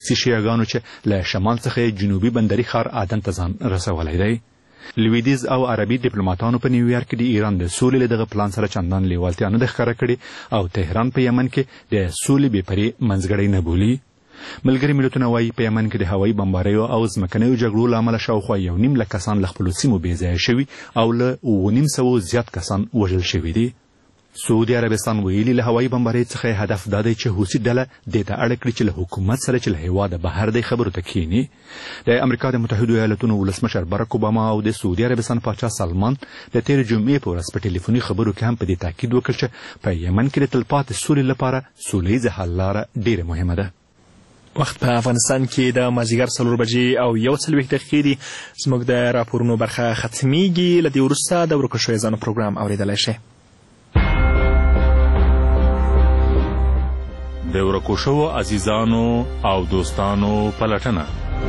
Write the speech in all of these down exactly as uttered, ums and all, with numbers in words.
شیعاګانو چې له شمال څخه جنوبي بندري ښار عدن ته ځان رسولی دی. لویدیز او عربي ډیپلوماټانو په نیویارک کې د ایران د سولې له دغه پلان سره چندان لیوالتیا نه ده ښکاره کړې او تهران په یمن کې د سولې بېپرې منځګړی نه بولي. ملګري ملتونه وایي په یمن کې د هوایي بمباریو او ځمکنیو جګړو له امله شاوخوا یو نیم لک کسان له خپلو سیمو بېځایه شوي او له اوه نیم سوو زیات کسان وژل شوي دي. سعودي عربستان ویلي له هوایي بمبارۍ څخه هدف دا دی چې حوثي ډله دې ته اړ کړي چې له حکومت سره چې له هېواده بهر دی خبرو ته کښېني. د امریکا د متحدو ایالتونو ولسمشر برک اوباما او د سعودي عربستان پاچا سلمان د تېرې جمعې په ورځ په ټلیفوني خبرو کې هم په دې تاکید وکړ چې په یمن کې د تلپاتې سولې لپاره سولیزه حل لاره ډېره مهمه ده. وخت په افغانستان کې د مازدیګر څلور بجې او یو څلوېښت دقیقې دي. زموږ د راپورونو برخه ختمیږي. له دې وروسته د ورکو شویو ځانو پروګرام اورېدلی شئ. د ورکو شوو عزیزانو او دوستانو پلټنه.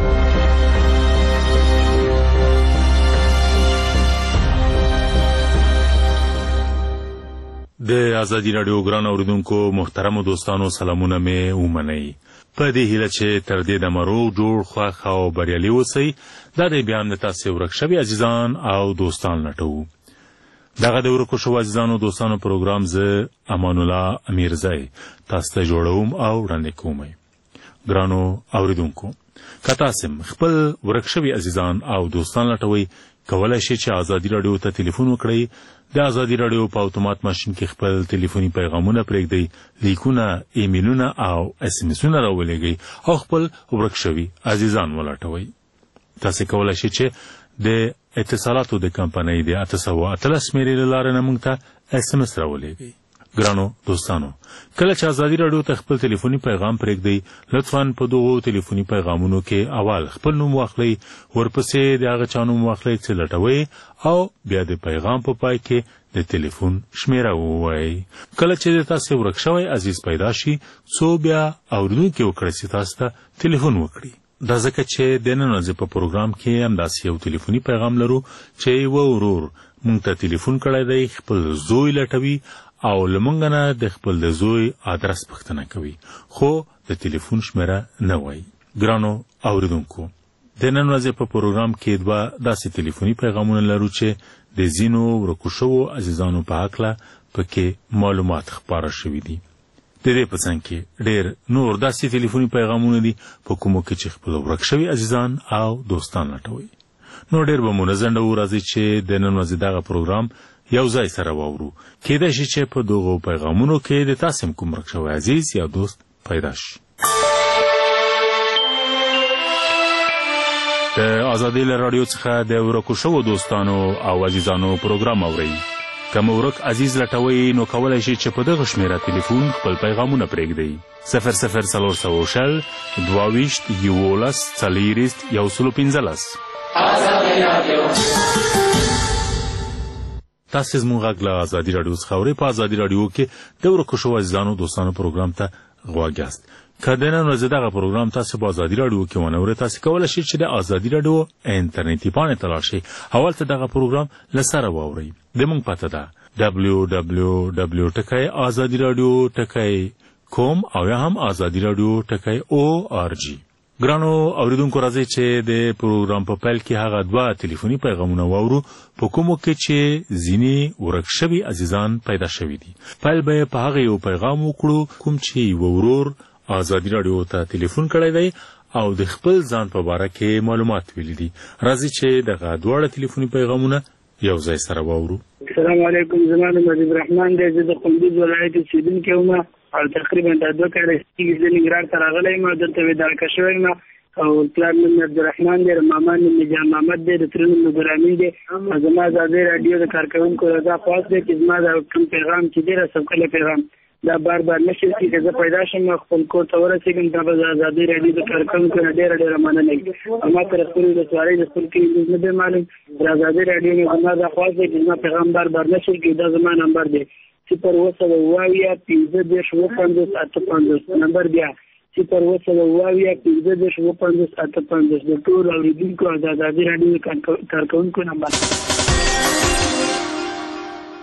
د ازادي راډیو ګران اوریدونکو محترمو دوستانو سلامونه مې ومنئ. په دې هیله چې تر دې دمه روغ جوړ خوښ او بریالي اوسئ. دا دی بیا هم د تاسې ورک شوي عزیزان او دوستان لټوو. دغه د ورکو شوو عزیزانو دوستانو پروګرام زه امان الله امیرزی تاسو ته جوړوم او وړاندې کوم. ګرانو اوریدونکو، که تاسو خپل ورک شوي عزیزان او دوستان لټوئ، کولی شئ چې ازادي راډیو ته ټلیفون وکړئ. د ازادي راډیو په اتومات ماشین کې خپل ټلیفوني پیغامونه پرېږدئ، لیکونه، ایمیلونه او اس ام اسونه راولېږئ او خپل ورک شوي عزیزان ولټوئ. تاسو کولی شئ چې د اتصالاتو د کمپنۍ د اته سوه اتلس شمېرې له لارې نه موږ ته اس ام اس راولېږئ. ګرانو دوستانو، کله چې ازادي راډیو ته خپل ټلیفوني پیغام پرېږدئ، لطفا په دغو ټلیفوني پیغامونو کې اول خپل نوم واخلئ، ورپسې د هغه چا نوم واخلئ چې لټوئ او بیا د پیغام په پای کې د ټلیفون شمېره ووایئ. کله چې د تاسې ورک شوی عزیز پیدا شي، څو بیا اورېدونکي وکړئ چې تاسو ته ټلیفون وکړي. دا ځکه چې د نن ورځې په پروګرام کې همداسې یو ټلیفوني پیغام لرو چې یوه ورور موږ ته ټلیفون کړی دی، خپل زوی لټوي او له موږ نه د خپل د زوی ادرس پوښتنه کوي، خو د ټلیفون شمېره نه وایي. ګرانو اوریدونکو، د نن ورځې په پروګرام کې دوه داسې ټلیفوني پیغامونه لرو چې د ځینو ورکو شوو عزیزانو په هکله پکې معلومات خپاره شوي دي. د دې په څنګ کې ډېر نور داسې ټلیفوني پیغامونه دي په کومو کې چې خپل ورک شوي عزیزان او دوستان لټوي. نو ډېر به مو نه ځنډوو، راځئ چې د نن ورځې دغه پروګرام یو ځای سره واورو. کیدای شي چې په دغو پیغامونو کې د تاسې هم کوم ورک شوی عزیز یا دوست پیدا شي. د ازادۍ له راډیو څخه د ورکو شوو دوستانو او عزیزانو پروګرام اورئ. که مو ورک عزیز لټوئ نو کولی شئ چې په دغه شمېره ټلیفون خپل پیغامونه پرېږدئ. صفر صفر څلور سوه شل دوه ویشت یولس څلېرویشت یو سلو پنځلس. تاسې زموږ غږ له ازادي راډیو څخه اورئ. په ازادي راډیو کې د ورکو شوو عزیزانو دوستانو پروګرام ته غوږ یاست. که د نن ورځې دغه پروګرام تاسو په ازادي راډیو کې ونه اورئ، تاسو کولی شئ چې د ازادي راډیو انټرنیټي پاڼې ته لاړ شئ، هلته دغه پروګرام له سره واورئ. زموږ پته ده ډبلیو ډبلیو ډبلیو ټکی ازادي راډیو ټکی کوم او یا هم ازادي راډیو ټکی او آر جی. ګرانو اوریدونکو، راځئ چې د پروګرام په پیل کې هغه دوه ټلیفوني پیغامونه واورو په کومو کې چې ځینې ورک شوي عزیزان پیدا شوي دي. پیل به په هغه یو پیغام وکړو کوم چې یو ورور ازادي راډیو ته ټلیفون کړی دی او د خپل ځان په باره کې معلومات ویلي دي. راځئ چې دغه دواړه ټلیفوني پیغامونه یو ځای سره واورو. السلام علیکم، زما نوم مجید رحمان دی، زه د کندوز ولایت اوسېدونکی وم او تقریبا دا دوه کاله کېږي زه ننګرهار ته راغلی یم او دلته ویدارکه شوی یم او پلار نوم مې عبدالرحمن دی، ماما نوم مې جان محمد دی، د تره نوم مې ګلامین دی. او زما ازادۍ راډیو د کارکوونکو رضا خواست دی چې زما دا کوم پیغام چې دی راثبتلی پیغام دا بار بار نشر کړي، که زه پیدا شم خپل کور ته ورسېږم دا به د ازادۍ راډیو د کارکوونکو نه ډېره ډېره مننه وي. او ما ته د خپلې ولسوالۍ د خپل کلي نه دی معلوم، د ازادۍ راډیو نه زما دا خواست دی چې زما پیغام بار بار نشر کړي. دا زما نمبر دی صفر اووه سوه اووه اویا پنځه دېرش اووه پنځوس اته پنځوس. نمبر بیا صفر اووه سوه اووه اویا پنځه دېرش اووه پنځوس اته پنځوس. د ټولو اورېدونکو او د ازادۍ راډیو کارکوونکو نمبر.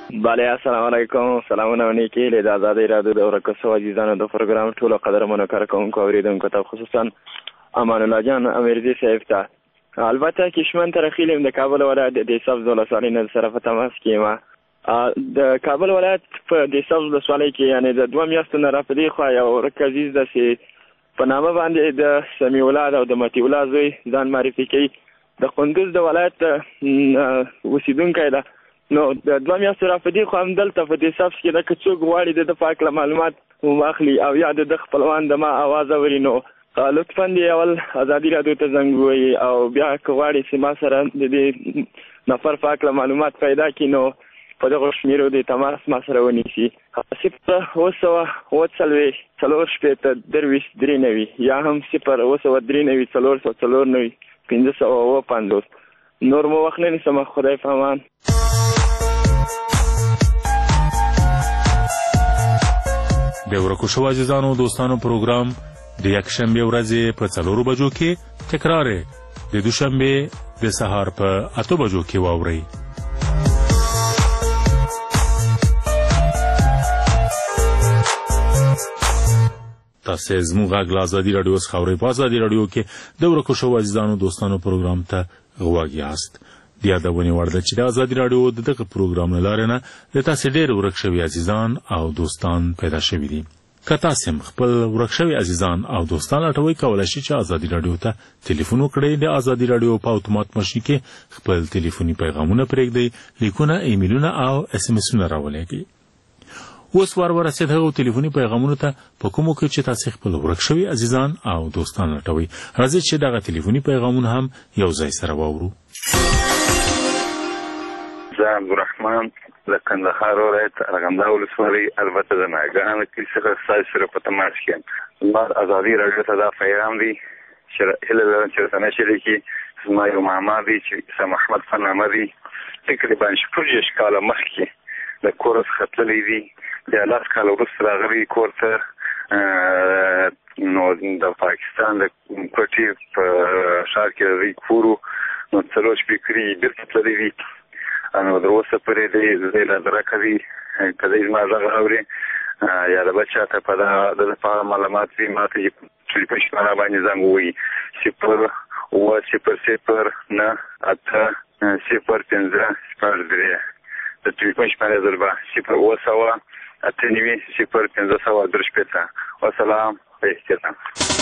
بله السلام علیکم. سلامونه و نیکي له د ازادۍ راډیو د ورکو شوو عزیزانو د پروګرام ټولو قدرمنو کارکوونکو اوریدونکو ته خصوصا امان الله جان امیرزي صاحب ته البته کشمن ترخیل د کابل ولایت د سبز ولسوالۍ نه سره په تماس کې ما د کابل ولایت په د سبز ولسوالۍ کې یعنی د دوه میاشتو نه را پدې خو یو ورکزیز د سي په نامه باندې د سمیع الله او د متی الله زوی ځان معرفي کوي د کندوز د ولایت اوسیدونکی ده. نو د دوه میاشتو را پدې خو هم دلته په دې سبز کې د کڅوګ غواړي د پاک معلومات واخلي او یا د خپلوان د ما आवाज اوري نو لطفاً دی اول ازادي راډیو ته زنګ ووهئ او بیا که غواړي چې ما سره د دې نفر په هکله معلومات پیدا کړي نو په دغو شمېرو د تماس ما سره ونیسي. صفر اوه سوه اوه څلوېښت څلور شپېته درویشت درې نوي یا هم صفر اوه سوه درې نوي څلور سوه څلور نوي پنځه سوه اوه پنځوس. نور مو وخت نه نیسم. خدای په امان. د ورکو شوو عزیزانو دوستانو پروګرام د یکشنبې ورځې په څلورو بجو کې تکرار د دوشنبې د سهار په اتو بجو کې واورئ. تاسې زموږ غږ له ازادي راډیو څخه اورئ. په ازادي راډیو کې د ورکو شوو عزیزانو دوستانو پروګرام ته غوږ یاست. د یادونې وړ ده چې د ازادي راډیو د دغه پروګرام له لارې نه د تاسې ډېر ورک شوي عزیزان او دوستان پیدا شوي دي. که تاسې هم خپل ورک شوي عزیزان او دوستان لټوئ کولی شئ چې ازادي راډیو ته تلیفون وکړئ. د ازادي راډیو په اتومات ماشین کې خپل تلیفوني پیغامونه پرېږدئ، لیکونه، ایمیلونه او اس ام اسونه راولېږئ. اوس وار ورسېد هغو تلیفوني پیغامونو ته په کومو کې چې تاسې خپل ورک شوي عزیزان او دوستان لټوئ. راځئ چې دغه تلیفوني پیغامونه هم یو ځای سره واورو. زه عبدالرحمن له کندهار ولایت ارغنداو ولسوالۍ البته د ناګهانه کلي څخه ستاسو سره په تماس کې یم. زما ازادي راډیو ته دا پیغام دی چې هیله لرم چې ورته نشي لیکي. زما یو ماما دی چې سم احمد په نامه دی، تقریبا شپږ دېرش کاله مخکې د کور څخه تللی دی. بیا لس کاله وروسته راغلی کور ته. نو د پاکستان د کوټې په ښار کې د دوی کور و، نو څلور شپې کړي بېرته تللی دی. نو در اوسه پورې دی زه له درکه دی که دی زما غږ اوري یا د بل چا ته په د لپاره معلومات وي ما ته ټلیفون شماره باندې زنګ ووهي صفر اوه صفر صفر نه اته صفر پنځه شپږ درې. د ټلیفون شماره ضربه صفر اوه سوه اته نوي صفر پنځه سوه درې شپېته. وسلام په احترام.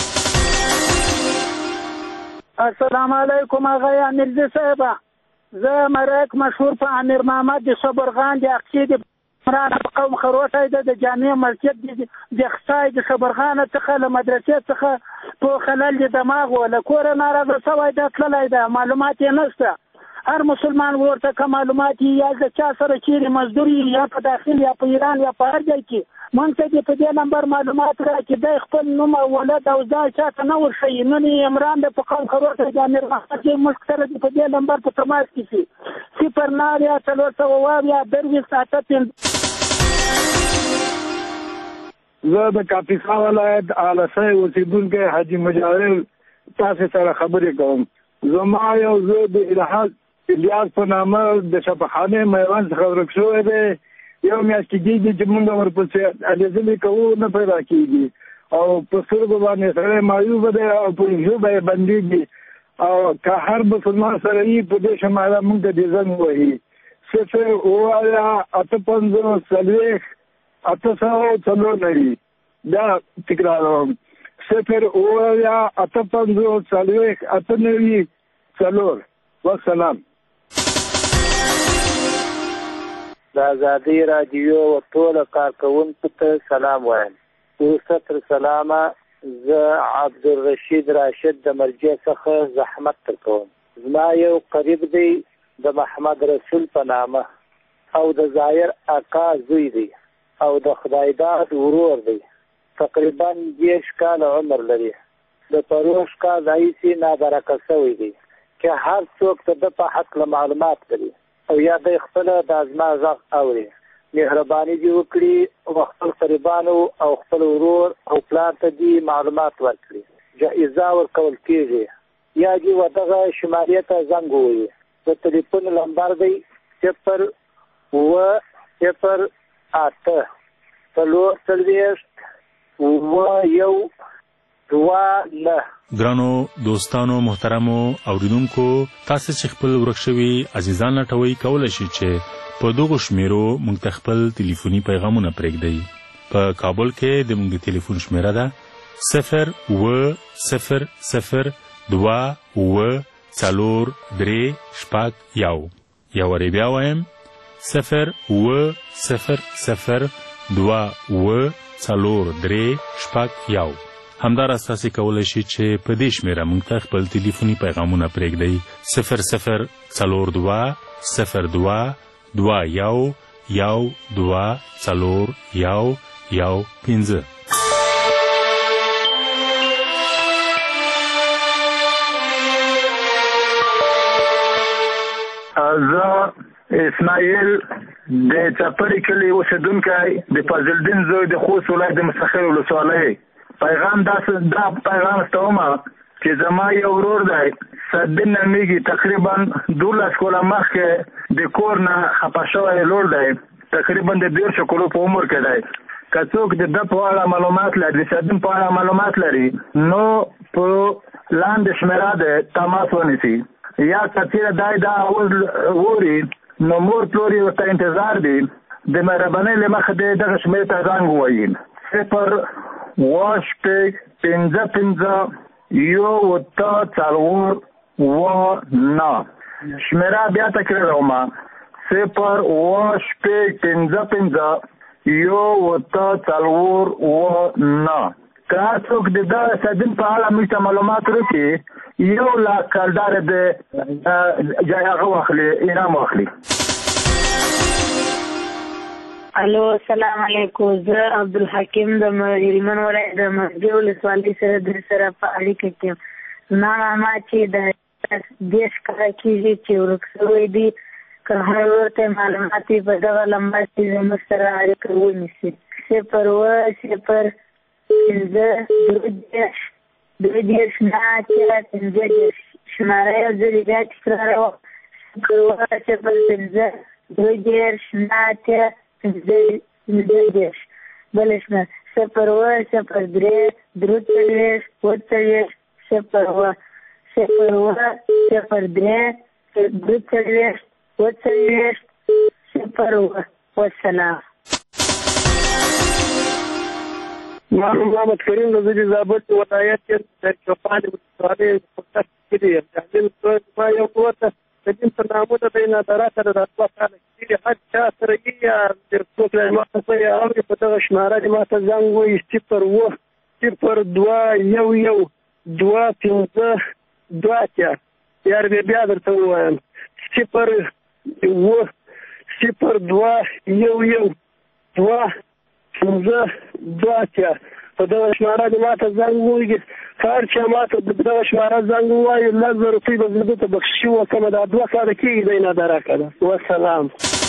السلام علیکم آقای امیرزي صاحبه. زه مرک مشهور په امیر محمد د صبرغان د اقصی د عمران په قوم خروټی ده د جامع مسجد د خصای د صبرغان څخه له مدرسې څخه په خلل د دماغ و له کوره ناراضه شوی ده تللی ده معلومات یې نشته. هر مسلمان ورته که معلومات یې یا د چا سره چیرې مزدور یا په داخل یا په ایران یا په هر ځای کې موږ ته دې په دې نمبر معلومات راکړي. دی خپل نوم او ولد او ځای چا ته نه ورښیي. نن یې عمران ده په قوم خروټی د امیر محمد دی موږ سره دې په دې نمبر په تماس کې شي. صفر نهه یا څلور سوه اووه یا درویشت اته پنځه. زه د کاپیسا ولایت آلسی اوسېدونکی حاجي مجاهر تاسې سره خبرې کوم. زما یو زه د الحاظ الیاس په نامه د شفاخانې میوند څخه ورک شوی دی. یو میاشت کېږي چې موږ ورپسې الیزلې کوو نه پیدا کېږي او په سترګو باندې سړی مایوبه دی او په ژبه یې بندېږي او که هر مسلمان سره یي په دې شماره موږ ته دې زنګ وهي. صفر اوه اویا اته پنځوس څلوېښت اته سوه څلور نوي. دا تکراروم صفر اوه اویا اته پنځوس څلوېښت اته نوي څلور. والسلام. د ازادۍ راډیو ټولو کارکوونکو ته سلام وایم. وروسته تر سلامه زه عبدالرشید راشد د مرجع څخه زحمت درکوم. زما یو قریب دی د محمد رسول په نامه او د ظاهر اکا زوی دی او د خدایداد ورور دی. تقریبا دېرش کاله عمر لري. د پروش کال راهیسې نابرکه شوی دی که هر څوک د ده په هکله معلومات لري او یا دی خپله د زما غږ اوري مهرباني دې وکړي او خپل قریبانو او خپل ورور او پلار ته دې معلومات ورکړي. جایزه ورکول کېږي یا دې ودغه شمارې ته زنګ ووهي. د تلیفون نمبر دی صفر اوه صفر اته څلور څلوېښت اووه یو دوه نه. ګرانو دوستانو محترمو اوریدونکو، تاسو چې خپل ورک شوي عزیزان لټوئ کولی شئ چې په دغو شمیرو موږ ته خپل ټلیفوني پیغامونه پرېږدئ. په کابل کې د موږ د ټلیفون شمیره ده صفر اوه صفر صفر دوه اوه څلور درې شپږ یو. یو وارې بیا وایم صفر اوه صفر صفر دوه اوه څلور درې شپږ یو. همداراز تاسې کولی شئ چې په دې شمیره موږ ته خپل ټلیفوني پیغامونه پرېږدئ صفر صفر څلور دوه صفر دوه دوه یو یو دوه څلور یو یو پنځه. زه اسماعیل د چپړې کلي اوسېدونکی د فضل الدین زوی د خوست ولایت د مستخر ولسوالۍ. پیغام داسې دا پیغام ستومه چې زما یو ورور دی صدین نومیږي، تقریبا دولس کاله مخکې د کور نه خفه شوی لور دی، تقریبا د دېرشو کالو په عمر کې دی. که څوک د ده په اړه معلومات لري، د صدین په اړه معلومات لري، نو په لاندې شمیره دی تماس ونیسي. یا کچیرې دی دا اوس اوري نو مور پلور یې ورته انتظار دی، د مهربانۍ له مخې دی دغه شمېرې ته زنګ ووایي صفر اوه شپږ پنځه پنځه یو اوته څلور اوه نه. شمیره بیا تکراروم صفر اوه شپږ پنځه پنځه یو اوته څلور اوه نه. که څوک د دغه صدین په اړه موږ ته معلومات وکړي، یو لاک کلدار د هغه واخلي، انعام واخلي. الو السلام علیکم. زه عبدالحکیم د هلمند ولایت د مزګي ولسوالۍ سره درې سره په اړیکه کې یم. زما ماما چې د دېرش کاله کېږي چې ورک شوی دی، که هر ورته معلومات وي په دغه لمبه چې زموږ سره اړیکه ونیسي صفر اوه صفر پنځه دوه دېرش دوه دېرش نه اتیا پنځه دېرش. شماره یو ځلې بیا تکراروم صفر اوه صفر پنځه دوه دېرش نه اتیا پنځه دېرش. بله شمېره صفر اوه صفر درې درې څلوېښت اووه څلوېښت صفر اوه صفر اوه صفر درې درې څلوېښت اووه څلوېښت صفر اوه. والسلام. محمد کریم د زه زابل ولایت کې د چوپان ولسوالۍ په تاسو کې دی. ما یو ورته د دین په نامه د نادره سره د دوه کاله کېږي، هر چا سره یې یا د څوک له ما څخه یې اوري په دغه شماره دې ما ته زنګ ووایي صفر اوه صفر دوه یو یو دوه پنځه دوه اتیا. یار بیا درته ووایم صفر اوه صفر دوه یو یو دوه پنځه دوه اتیا. په دغه شماره دې ما ته زنګ ووایي. هر چا ما ته دغه شماره زنګ ووایي، لس زره روپۍ به زه ته بخشي وکړم. دا دوه کاله کېږي دی نادره که ده. والسلام.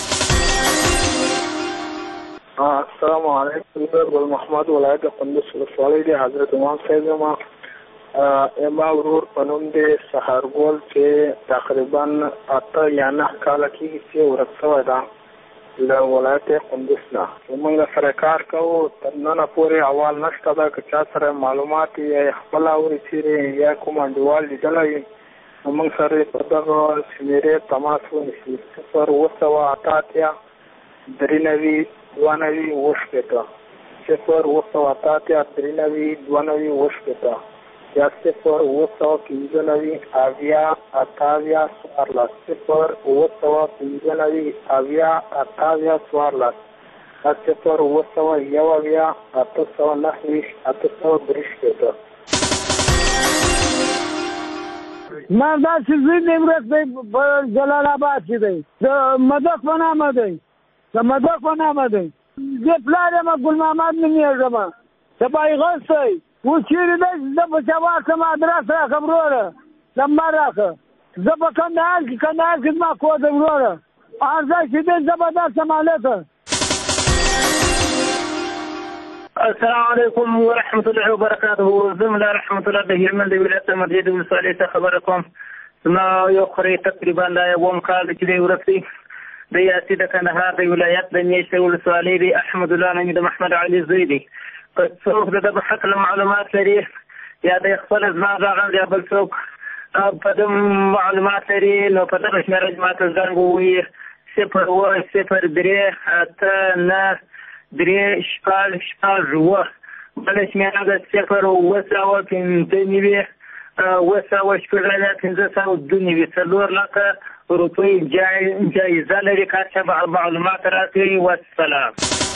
السلام علیکم. زه ګل محمد ولایت د کندوز ولسوالۍ د حضرت امام صاحب یم. زما ورور په نوم دی سهارګل چې تقریبا اته یا نه کاله کېږي چې ورک شوی ده له ولایت کندوز نه. موږ له سره کار کوو، تر ننه پورې احوال نشته ده. که چا سره معلومات یا خپله اوري چیرې یا کوم انډیوال لیدلی وي نو موږ سره په دغه شمېرې تماس ونیسي صفر اوه سوه اته اتیا درې نوي دوه نوي اوه شپېته صفر اوه سوه اته اتیا درې نوي دوه نوي اوه شپېته یا صفر اوه سوه پنځه نوي اویا اتاویا څوارلس صفر اوه سوه پنځه نوي اویا اتاویا څوارلس یا صفر اوه سوه یو اویا اته سوه نهه ویشت اته سوه درې شپېته. ما داسې زوی مې ورک دی په جلال آباد کې دی، د مدک په نامه دی، د مدک په نامه دی. زه پلار یم ګل محمد نومېږم، د بایغس دی. اوس چېرې دی زه په چا واخلم ادرس راکړه وروره، نمبر راکړه. زه په کندهار کې کندهار کې زما کور دی وروره، هر ځای چې دی زه به درشم هلته. السلام علیکم ورحمة الله وبرکاته. زه ملا رحمت الله د هلمند د ولایت مرجې د ولسوالۍ څخه خبره کوم. زما یو خوری تقریبا دا اووم کال دی چې دی ورک دی. د یاسي د کندهار د ولایت د میشتې ولسوالۍ دی. احمد الله نومي د محمد علي زوی دی. که څوک د ده په هکله معلومات لري یا د خپله زما غږ یا بل څوک په ده معلومات لري نو په دغه شمېره چې ما ته زنګ ووهي صفر اووه صفر درې اته نه درې شپږ شپږ اووه. بله شمېره ده صفر اووه سوه پنځه نوي اووه سوه شپږ اویا پنځه سوه دوه نوي. څلور لکه روپۍ جایزه لري که هر چا معلومات راکوي. والسلام.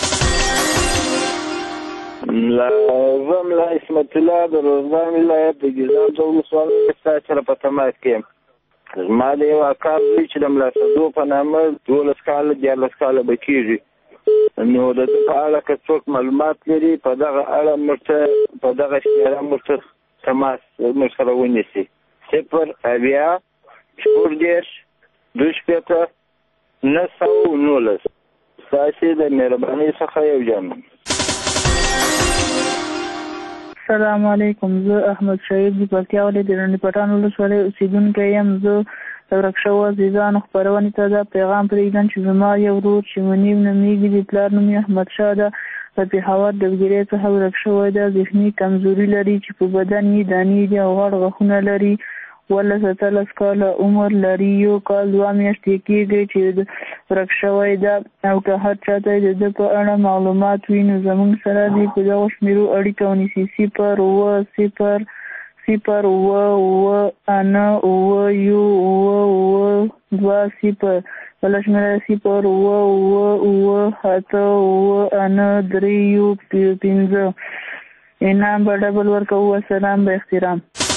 زه ملا اسمت الله د روزګان ولایت د ګیزاب د ولسوالۍ ستاسو سره په تماس کې یم. زما د یو اکا زوی چې د ملا صدو په نامه دولس کاله دیارلس کاله به کېږي. نو د ده په اړه که څوک معلومات لري په دغه اړه موږ ته په دغه شمېره موږ ته تماس موږ سره ونیسي. صفر اویا شپږ دېرش دوه شپېته نهه سوه نولس. ستاسې د مهربانۍ څخه یو جام. السلام علیکم. زه احمد شهید د پکتیا ولایت د رڼې پټان ولسوالۍ اوسېدونکی یم. زه د ورک شوو عزیزانو خپرونې ته دا پیغام پرېږدم چې زما یو ورور چې منیب نومېږي د پلار نوم یې احمدشاه ده په پېښور د وګیرۍ څخه ورک شوی ده. ذهني کمزوري لري چې په بدن یې دانې دي او غټ غاښونه لري. اوولس اتلس کاله عمر لري. یو کال دوه میاشتې کېږي چې ورک شوی ده او که هر چاته د ده په اړه معلومات وي نو زموږ سره دې په دغو شمېرو اړیکه ونیسي. صفر اووه صفر صفر اووه اووه اته اووه یو اووه اووه دوه صفر. بله شمېره صفر اووه اووه اووه اته اووه اته درې یو پنځه. انعام به ډبل ورکوو. السلام به احترام.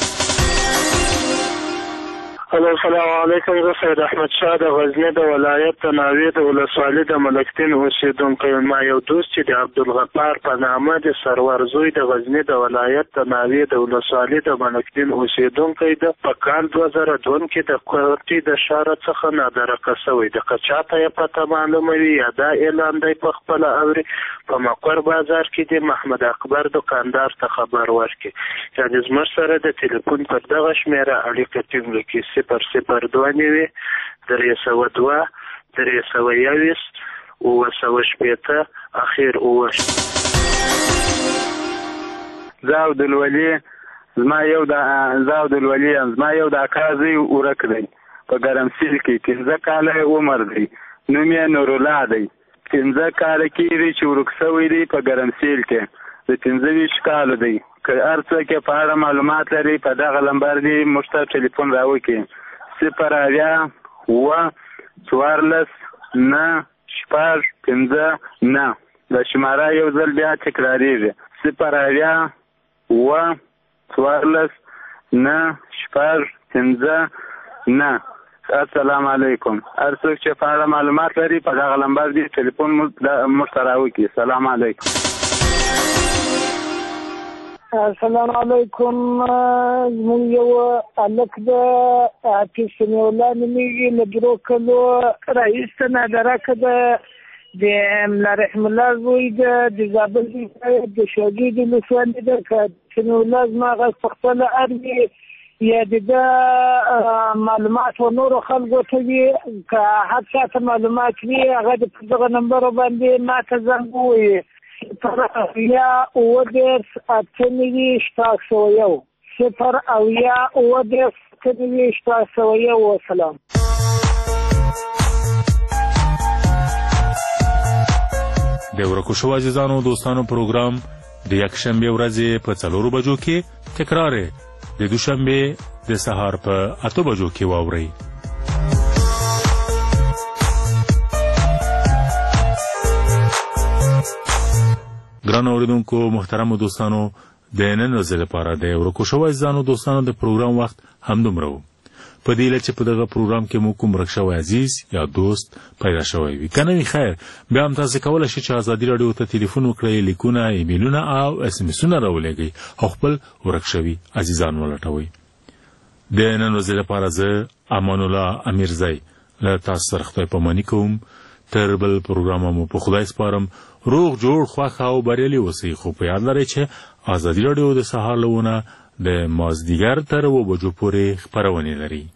الو السلام علیکم. زه سید احمد شاه د غزني د ولایت د ناوې د ولسوالۍ د ملکتین اوسېدونکی یم. ما یو دوست چې د عبدالغفار په نامه د سرور زوی د غزني د ولایت د ناوې د ولسوالۍ د ملکتین اوسېدونکی ده. په کال دوه زره دوه کې د کوټې د ښاره څخه نادرکه شوی ده. که چاته یې پته معلومه وي یا دا اعلان دی په خپله اوري په مقر بازار کې د محمد اکبر دکاندار ته خبر ورکړي. یعنې زموږ سره د تلیفون پر دغه شمېره اړیکه ټینګه کړي. صفر صفر دوه نوي درې سوه دوه درې سوه یوویشت اووه سوه شپېته اخیر اووه. زه عبدالولي زما یو د زه عبدالولي یم. زما یو د اکا زوی ورک دی په ګرمسیر کې. پنځه کاله عمر دی. نوم یې نورالله دی. پنځه کاله کېږي چې ورک شوی دی په ګرمسیر کې. د پنځه ویشت کالو دی. که هر څوک یې په اړه معلومات لري په دغه لمبر دی موږ ته ټلیفون راوکړي. صفر اویا اووه څوارلس نهه شپږ پنځه نهه. د شماره یو ځل بیا تکراریږي. صفر اویا اووه څوارلس نهه شپږ پنځه نهه. السلام علیکم. هر څوک چې په اړه معلومات لري په دغه لمبر دی ټلیفون موږ ته راوکړي. السلام علیکم. السلام علیکم. زموږ یو هلک د حافظ سمیع الله نومېږي له درو کلو راهیسته نادرکه ده. د ملا رحم الله زوی ده. د زابل د شاګرد ولسوالۍ ده. که سمیع الله زما غږ په خپله اوري یا د ده معلومات و نورو خلکو ته وي که هر چاته معلومات وي هغه د په دغه نمبرو باندې ما ته زنګ ووهي. صفر اویا اووه دېرش اته نوي شپږ سوه یو. صفر اویا اووه دېرش اته نوي شپږ سوه یو. وسلام. د ورکو شوو عزیزانو دوستانو پروګرام د یکشنبې ورځې په څلورو بجو کې تکرار د دوشنبې د سهار په اته بجو کې واورئ. ګران اوریدونکو محترمو دوستانو د نن ورځې لپاره د ورکو شوو عزیزانو دوستانو د پروګرام وخت همدومره و. په دې هیله چې په دغه پروګرام کې مو کوم ورک شوی عزیز یا دوست پیدا شوی وي. که نه وي خیر بیا هم تاسې کولی شئ چې ازادي راډیو ته تلیفون وکړئ، لیکونه، ایمیلونه او اس ام اسونه راولېږئ او خپل ورک شوي عزیزان ولټوئ. د نن ورځې لپاره زه امان الله امیرزی له تاسو سره خدای پاماني کوم. تر بل پروګرام مو په خدای سپارم. روغ جوړ خوښ او بریالي اوسئ. خو په یاد لرئ چې ازادي راډیو د سهار له ونه د مازدیګر تر اوه بجو پورې خپرونې لري.